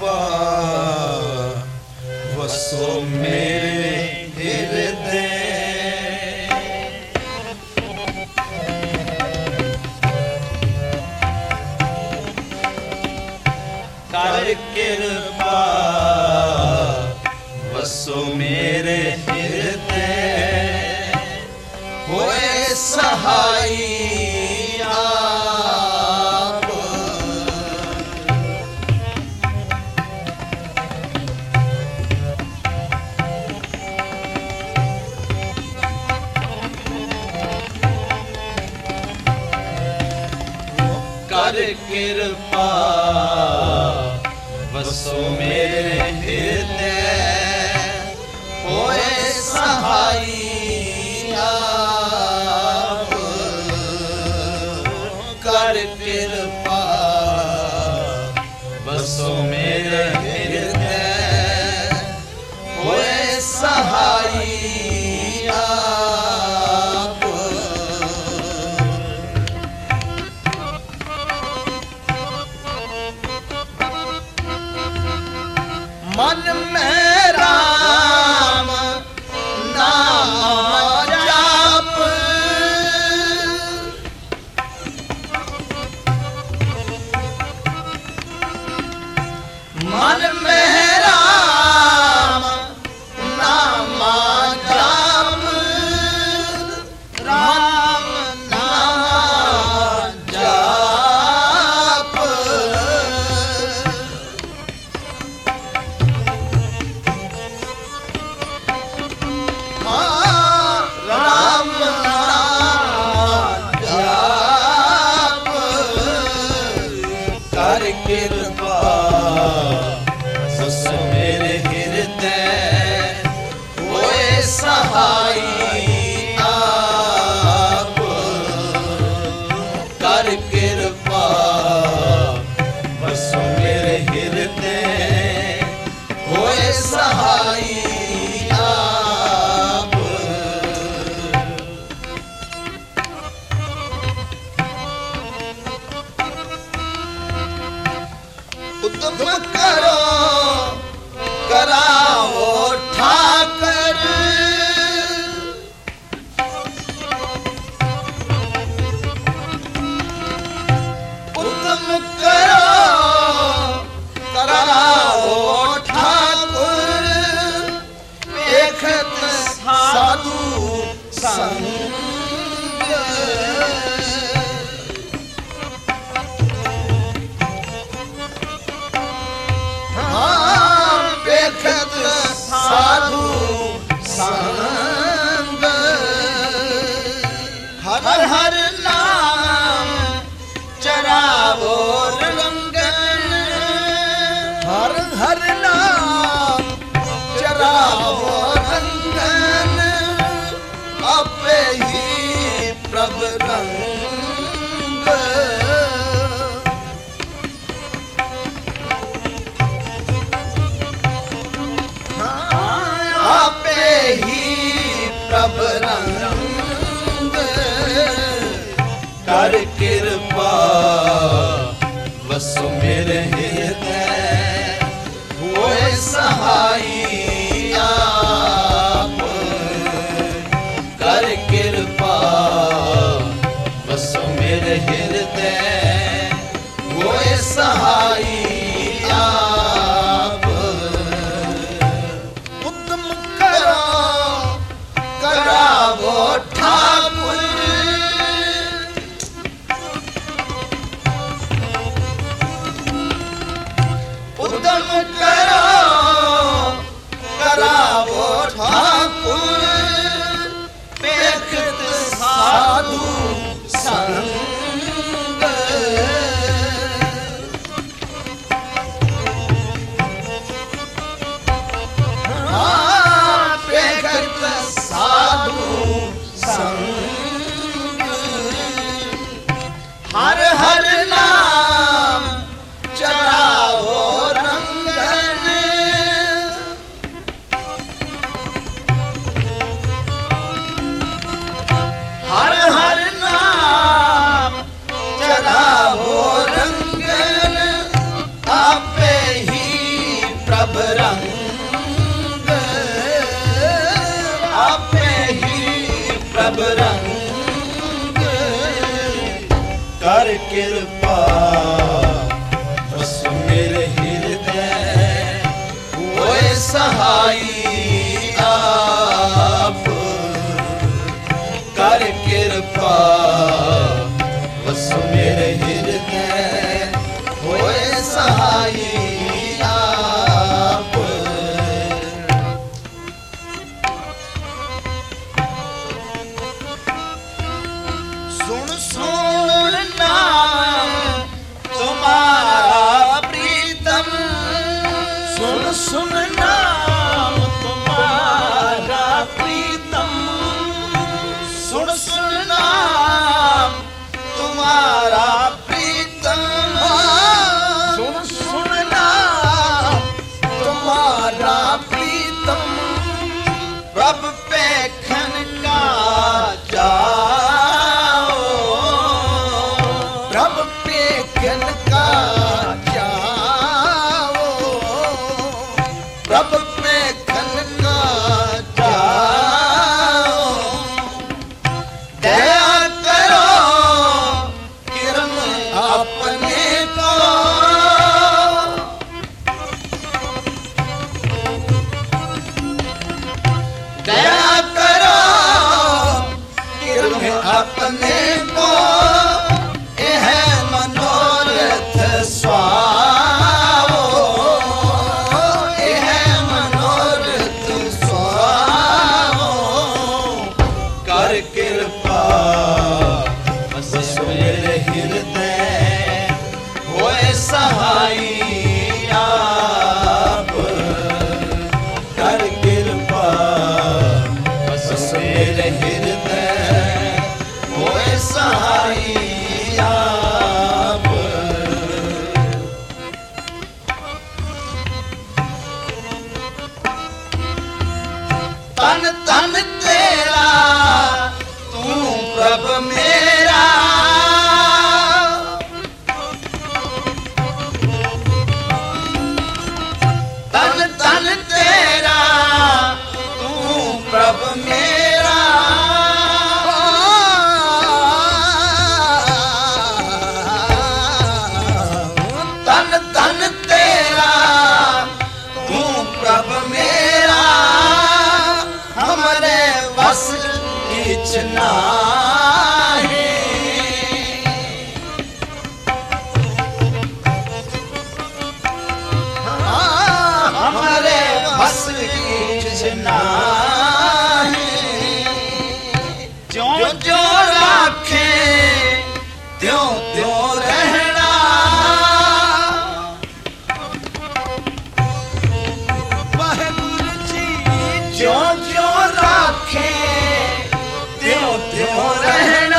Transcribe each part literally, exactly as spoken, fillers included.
कृपा वसो मेरे हृदय। कर कृपा वसो मेरे हृदय, होए सहाई आप। कर कृपा वसो मेरे हृदय, होए सहाई आप। कर कृपा वसो मेरे हृदय, होए सहाई आप। मन में राम नाम जाप, मन में राम नाम जाप, राम नाम जाप। राम नाम जाप, कर कृपा वसो मेरे हृदय, होए सहाई आप। कर कृपा वसो मेरे हृदय, होए सहाई आप। उद्यम करो कराओ ठाकर, उद्यम करो कराओ ठाकुर, देखत साधु संग। देखत साधु संग, हर हर नाम चरावो रंगन, हर हर नाम चरावो रंगन, अपे ही प्रभ रंग। आपे ही प्रभ रंग, कर कृपा वसो मेरे हृदय, होए सहाई आप। कर कृपा वसो मेरे हृदय, होए सहाई आप। उद्यम करो करावो ठाकुर, उद्यम करो करावो ठाकुर, देखत साधु संग। देखत साधु संग, हर हर नाम चराओ रंग, ਪ੍ਰਭ ਰੰਗ ਆਪੇ ਹੀ ਪ੍ਰਭ ਰੰਗ ਕਰ ਕਿਰਪਾ ਬਸ ਮੇਰੇ ਹਿਰਦੈ ਹੋਏ ਸਹਾਈ ਆਪ ਕਰ ਕਿਰਪਾ ਬਸ ਮੇਰੇ ਹਿਰਦੈ ਹੋਏ ਸਹਾਈ ਆਪ ਸੁਣ ਸੁਣ ਨਾਮ ਤੁਮਾਰਾ ਪ੍ਰੀਤਮ ਸੁਣ ਸੁਣ ਨਾਮ ਤੁਮਾਰਾ ਪ੍ਰੀਤਮ ਸੁਣ ਸੁਣ ਨਾਮ ਤੁਮਾਰਾ ਪ੍ਰੀਤਮ ਸੁਣ ਸੁਣ ਨਾਮ ਤੁਮਾਰਾ ਪ੍ਰੀਤਮ ਪ੍ਰਭ ਪੇਖਨ ਕਾ ਜਾਓ ਪ੍ਰਭ ਪੇਖਨ ਕਾ ਜਾਓ ਪ੍ਰਭ ਪੇਖਨ ਕਾ ਜਾਓ ਦਇਆ ਕਰੋ ਕਿਰਮ ਆਪਣੇ ਕੋ ਦਇਆ ਕਰੋ ਕਿਰਮ ਆਪਣੇ ਕੋ ਇਹ ਮਨੋਰਥ ਸੁਆਵੋ ਇਹ ਮਨੋਰਥ ਸੁਆਵੋ ਕਰ ਕਿਰਪਾ ਬਸ ਮੇਰੇ ਹਿਰਦੈ ਹੋਏ ਸਹਾਈ ਆਪ ਕਰ ਕਿਰਪਾ ਬਸ ਮੇਰੇ ਹਿਰਦੈ ਹੋਏ ਸਹਾਈ ਆਪ ਤਨ ਤਨ ਤੇਰਾ ਤੂੰ ਪ੍ਰਭ ਮੇਰਾ ਤਨ ਤਨ ਤੇਰਾ ਤੂੰ ਪ੍ਰਭ ਮੇਰਾ ਤਨ ਤਨ ਤੇਰਾ ਤੂੰ ਪ੍ਰਭ ਮੇਰਾ ਹਮਰੇ ਵਸ ਵਿੱਚ ਨਾਹੀਂ ਹਮਰੇ ਵਸ ਵਿੱਚ ਨਾਹੀਂ ਜਿਉਂ ਜਿਉਂ ਰਾਖੇ ਤਿਉਂ ਤਿਉਂ ਰਹਿਣਾ ਵਾਹਿਗੁਰੂ ਜੀ ਜਿਉਂ ਜਿਉਂ ਰਾਖੇ ਤਿਉਂ ਤਿਉਂ ਰਹਿਣਾ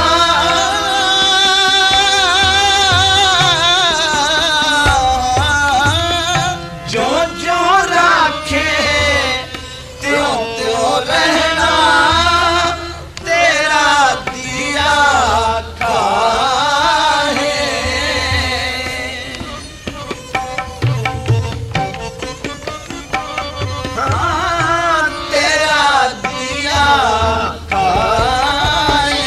ਜਿਉਂ ਜਿਉਂ ਰਾਖੇ ਤਿਉਂ ਤਿਉਂ ਰਹਿਣਾ ਤੇਰਾ ਦੀਆ ਕਾਹੇ ਹਾਂ ਤੇਰਾ ਦੀਆ ਕਾਹੇ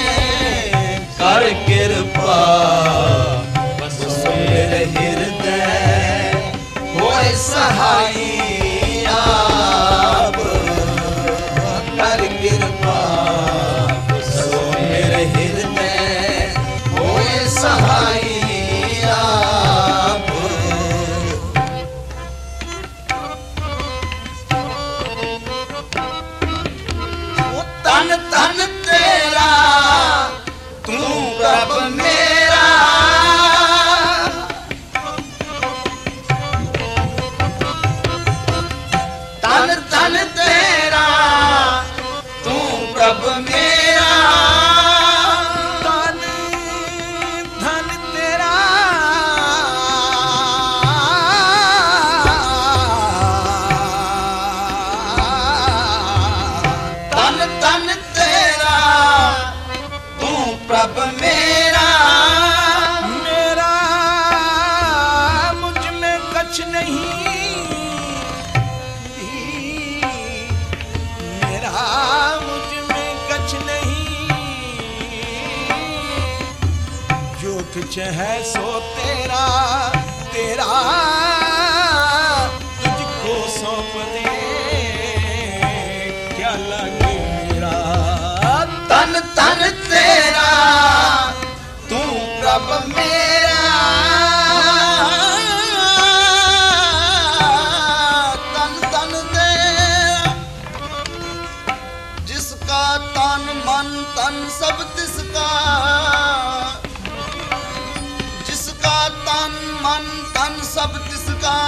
ਕਰ ਕਿਰਪਾ ਬਸ ਮੇਰੇ ਹਿਰਦੈ ਹੋਏ ਸਹਾਈ ਆਪ ਕਰ ਕਿਰਪਾ ਬਸ ਮੇਰੇ ਹਿਰਦੈ ਹੋਏ ਸਹਾਈ ਆਪ ਉਹ ਤਨ ਤਨ ਤੇਰਾ ਤੂੰ ਪ੍ਰਭ ਮੇਰਾ नहीं मेरा मुझ में कछ नहीं जो कुछ है सो तेरा तेरा तुझको सौंप दे क्या लगे मेरा तन तन तेरा तू प्रभ मेरा तन तन तेरा जिसका तन मन तन सब तिसका जिसका तन मन तन सब तिसका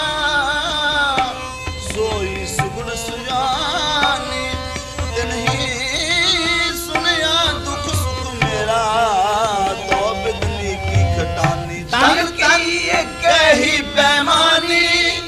सोई सुगुण सुजाने दिन ही सुनया दुख सुख मेरा तो बिदली की खटानी तन की एक ही पैमानी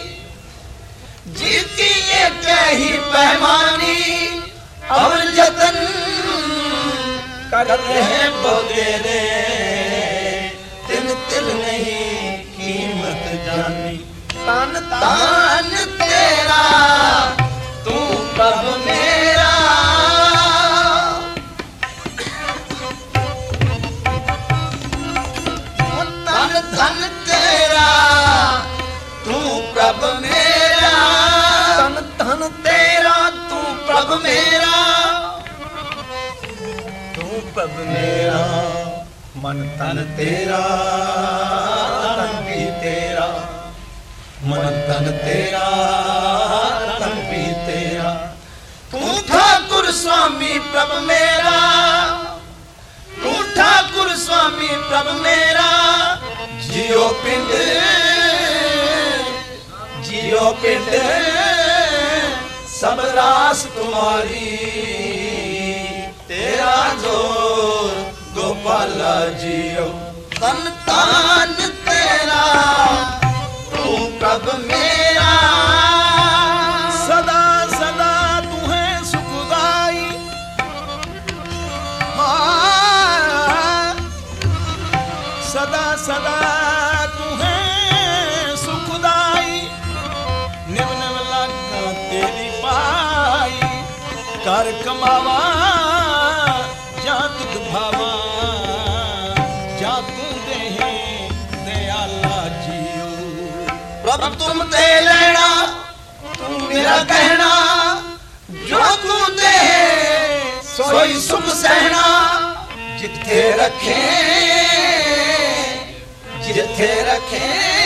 जीती एक ही पैमानी अब जतन कर रहे बगेरे तिल तिल नहीं कीमत जानी तन तन तेरा तू प्रभ मेरा तन तन तेरा तू प्रभ मेरा तन तन तेरा तू प्रभ मेरा तू प्रभ मेरा मन तन तेरा तन भी तेरा मन तन तेरा तन भी तेरा तू ठाकुर स्वामी प्रभ मेरा तू ठाकुर स्वामी प्रभ मेरा जियो पिंड जियो पिंड सब रास तुम्हारी तेरा जोर गोपाला जियो तन तान तेरा तू प्रभ मेरा सदा सदा तू है सुखदाई हाँ सदा सदा तू है सुखदाई निव निव लागा तेरी पाई कर कमावा जा तुझ भावा जा तू दे दयाला जियो प्रभ तुम दे लेना तू मेरा कहना जो तू दे सोई सुख सहना जिथे रखे जिथे रखे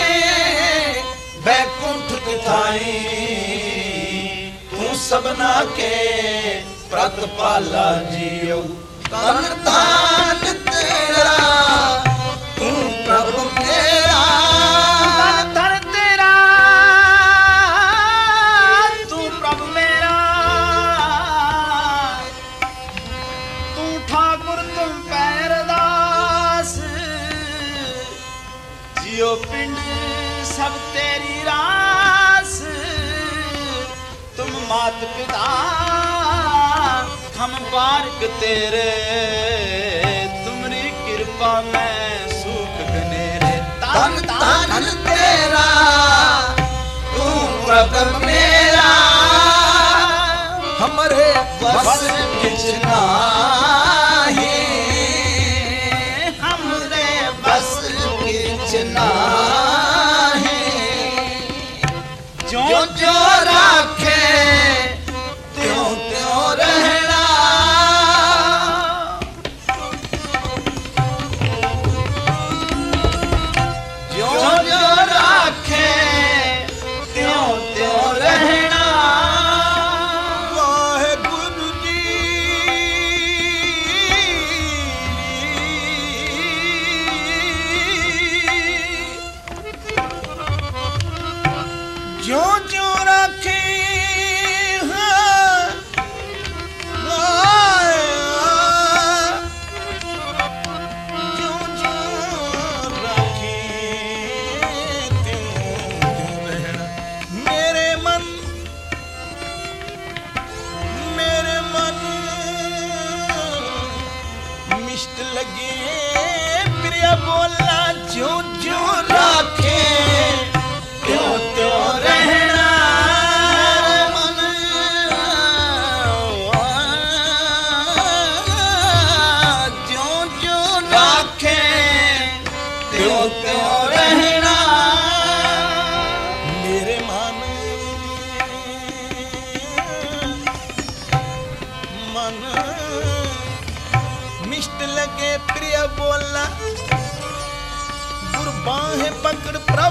बैकुंठ तिथाई तू सबना के प्रतिपाला जियो तन तान तेरा तू प्रभु मेरा तन तन तेरा तू प्रभु मेरा तू ठाकुर तुम पैरदास जियो पिंड सब तेरी रास तुम मात पिता हम बारक तेरे तुमरी कृपा में सुख घनेरे तन तन तेरा तू प्रभ मेरा हमरे बस किछ नाही हमरे बस किछ नाही जो जो राखे त्यों त्यों रहना जो जो राखे त्यों त्यों रहना वाहेगुरु जी जो जो राखे लगे प्रिय बोला जो जो राखे त्यों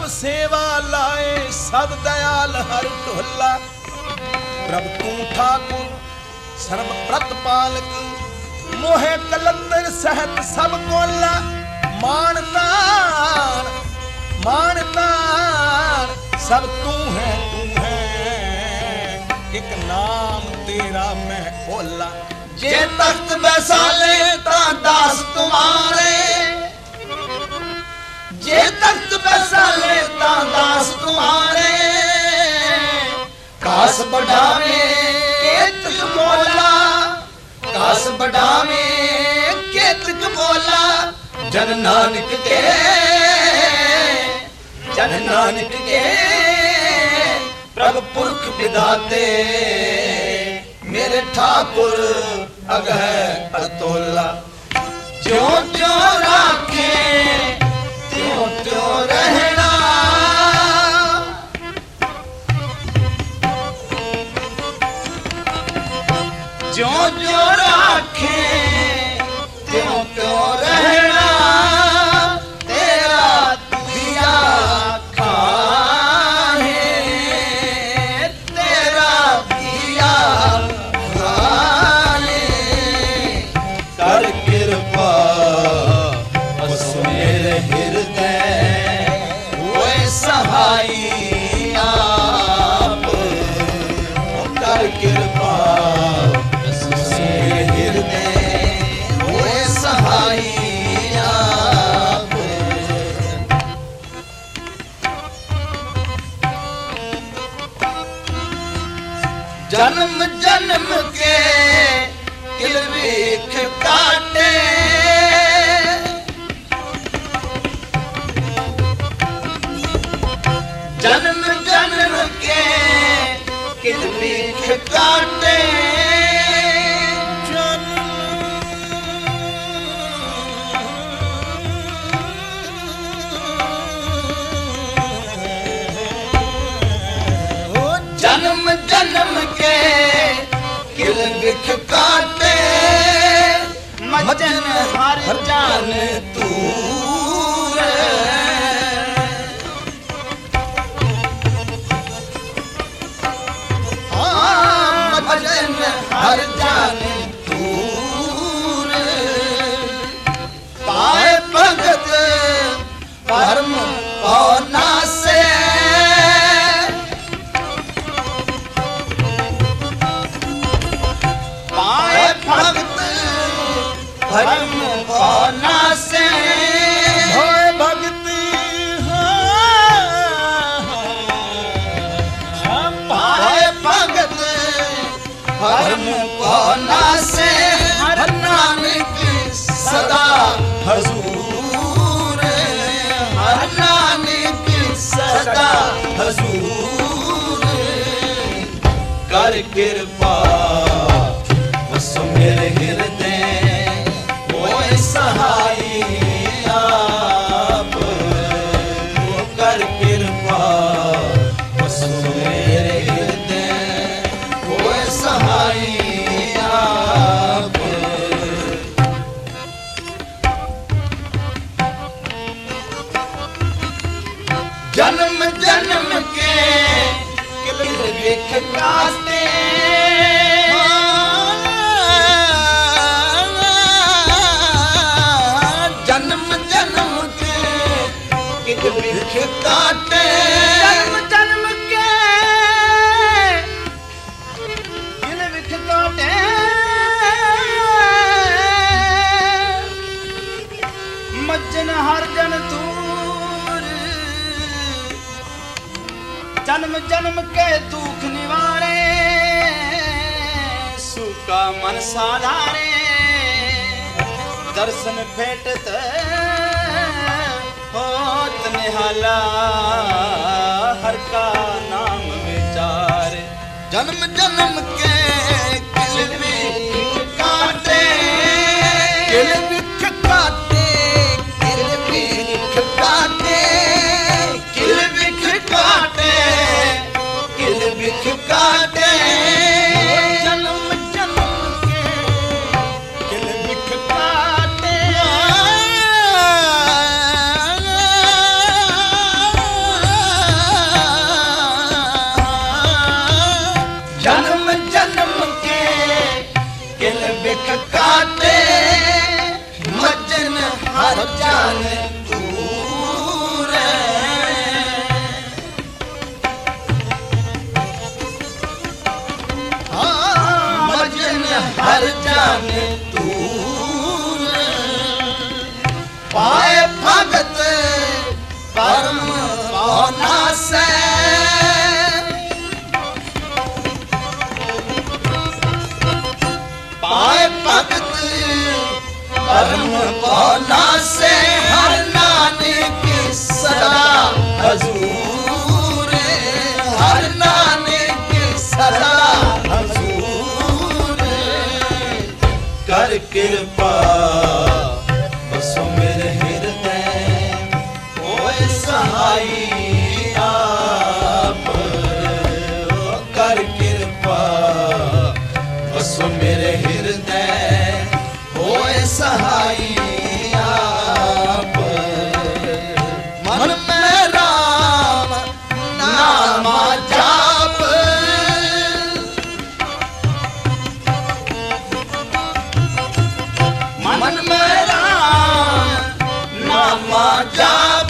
सब सेवा लाए सब दयाल हर ढोला। प्रभ तू ठाकुर सर्व प्रतपालक मोहे कलंदर सहत सब गोला। मानतान मानतान सब तू है तू है एक नाम तेरा मैं ओला। जे तख्त बैसाले ता दास तुम्हारे, जे तख्त बैसाले ता दास तुम्हारे। कास बढ़ावे केतक मोला, कास बढ़ावे केतक मोला। जन नानक के जन नानक के प्रभु पुरख विधाते मेरे ठाकुर अगह अतोला। ज्यों ज्यों राखे त्यों त्यों रहना, ज्यों ज्यों राखे त्यों त्यों रहना। तेरा दिया खाए तेरा दिया खाए। कर कृपा बस मेरे हृदय होए सहाई आप। कर कृपा जन्म जन्म के किलवीख काटे, जन्म जन्म के किलवीख काटे। जन्म जन्म के किलबिख काटे, मजन हर जान तूर। हाँ मजन हर जान तूर। पाए भगत परम पौना से, भगत धर्म भावना से। होए भक्ति पाए भगत धर्म भावना से। हर नानक सदा हजूर, हर नानक सदा हजूर। कर कृपा सो मेरे हृदय होए सहाई आप। कर कृपा सो मेरे हृदय होए सहाई आप। जन्म जन्म के किलबिख काटे, किलबिख काटे। जन्म जन्म के किलबिख काटे, मज्जन हर जन तूर। जन्म जन्म के दुख निवारे, सुका मन साधारे। दर्शन भेटत होत निहाला, हर का नाम विचार। जन्म जन्म के किलबिख काटे, किलबिख काटे, किलबिख काटे, किलबिख काटे, किलबिख काटे। जन्म जन्म के किलबिख काटे, हर जान तूर पाए भगत परम पाना से पाए भगत परम पाना से हर नानक सदा हजूर हर नानक सदा हजूर कर कृपा बसो मेरे हृदय होए सहाई आप कर कृपा बसो मेरे हृदय होए सहाई आप मन में राम नामा जाप मन में राम नामा जाप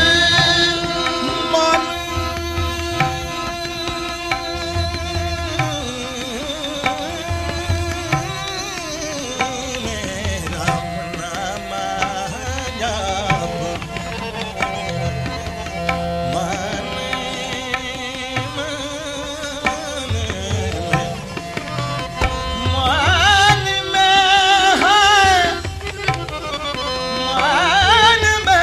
मन में राम नामा जाप मन मन में है मन में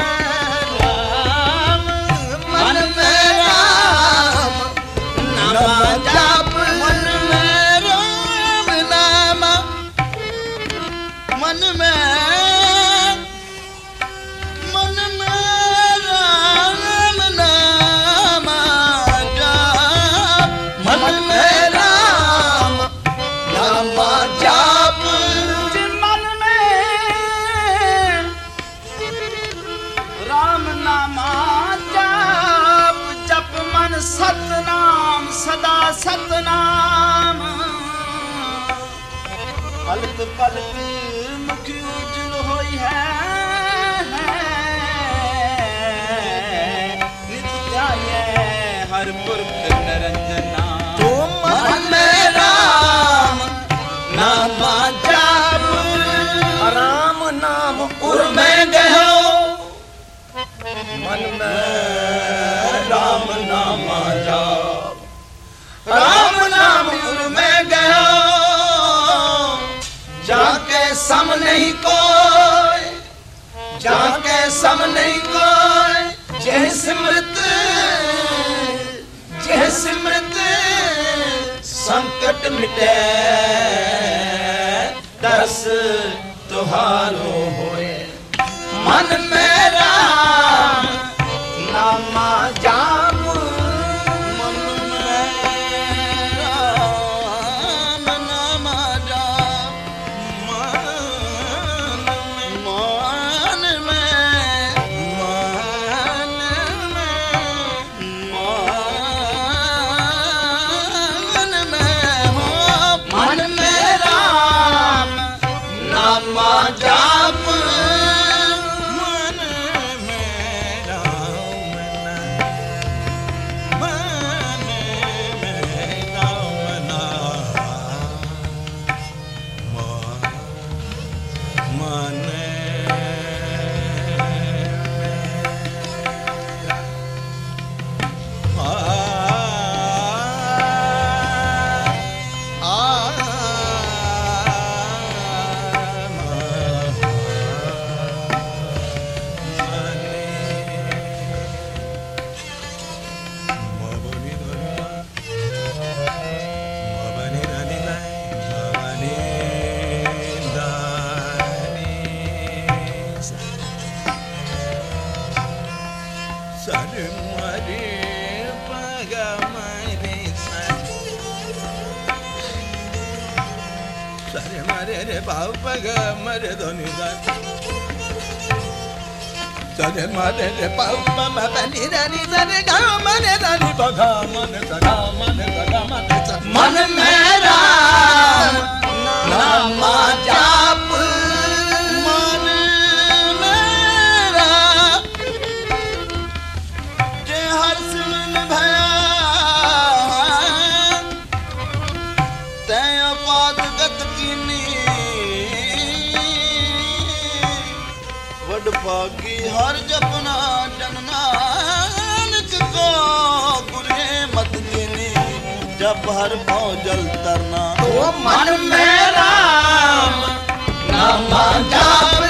राम मन में राम नामा जाप मन में राम नामा मन में मन में राम नामा जाप मन में राम नामा जाप मन में राम नामा जाप जप मन सतनाम सदा सतनाम पलक पलक मुख उज्जल होई है नित्य आये हर पुरख निरंजना तो मन में राम नामा जाप राम नाम उर में गयो मन में राम नामा जाप राम नाम उर में गयो जाके सम नहीं कोई जाके सम नहीं कोई जय सिमरत जय सिमरत संकट मिटे दस तुहारो होए मन में राम नामा जाप मन में राम नामा जाप मन में मन में मन में मन में हो मन में राम नामा जाप मन में राम नाम मन में राम नाम मन Pau paga mare doni da Sare mare re pau mama bani rani sare ga mare rani baga mane saga mane saga mane sa man mera nama jap man mera je har sun bhaya te apad gat ki भागी हर जपना जन नानक को गुरे मत देनी जब हर पाँव जल तरना तो मन में राम नाम जाप